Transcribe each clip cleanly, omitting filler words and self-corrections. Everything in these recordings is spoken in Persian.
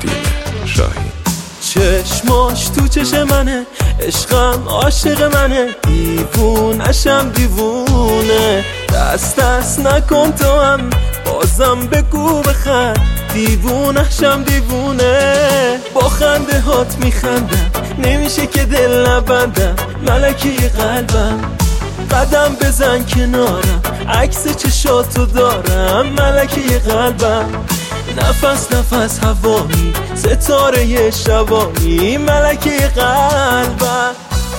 دین شاهین. چشماش تو چش منه، عشقم عاشق منه، دیوونشم دیوونه. دست نکن تو هم، بازم بگو بخند، دیوونشم دیوونه. با خنده هات میخندم، نمیشه که دل نبندم، ملکی قلبم. قدم بزن کنارم، عکس چشاتو دارم، ملکی قلبم. نفس نفس هوایی، ستاره شبانی، ملکی قلبم.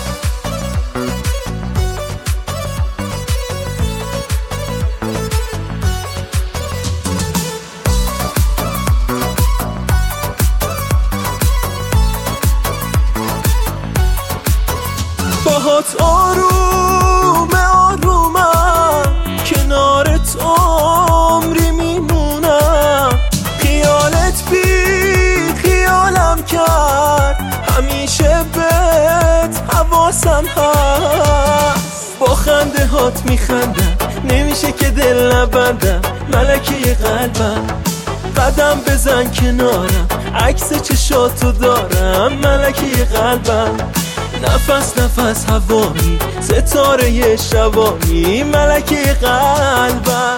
باهات آروم آرومم، کنارت عمری میمونم. خیالت بی خیالم کرد، همیشه بهت حواسم هست. با خنده هات میخندم، نمیشه که دل نبندم، ملکی قلبم. قدم بزن کنارم، عکس چشاتو دارم، ملکی قلبم. نفس نفس هوایی، ستاره شبانی، ملکی قلبم.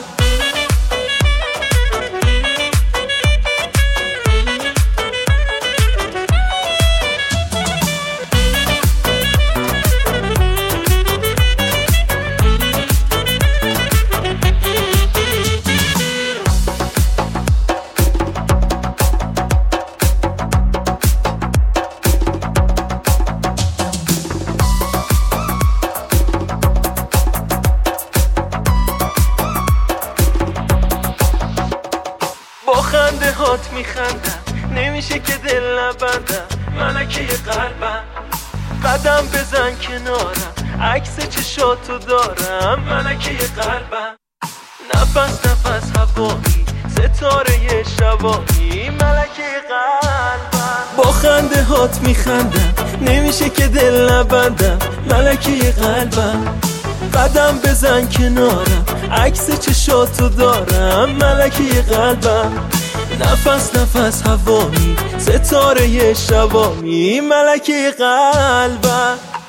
با خنده هات میخندم، نمیشه که دل نبندم، ملکی قلبم. قدم بزن کنارم، عکس چشاتو دارم، ملکی قلبم. نفس نفس هوایی، ستاره شبانی، ملکی قلبم. با خنده هات میخندم، نمیشه که دل نبندم، ملکی قلبم. قدم بزن کنارم، عکس چشاتو دارم، ملکی قلبم. نفس نفس هوایی، ستاره شبانی، ملکی قلبم.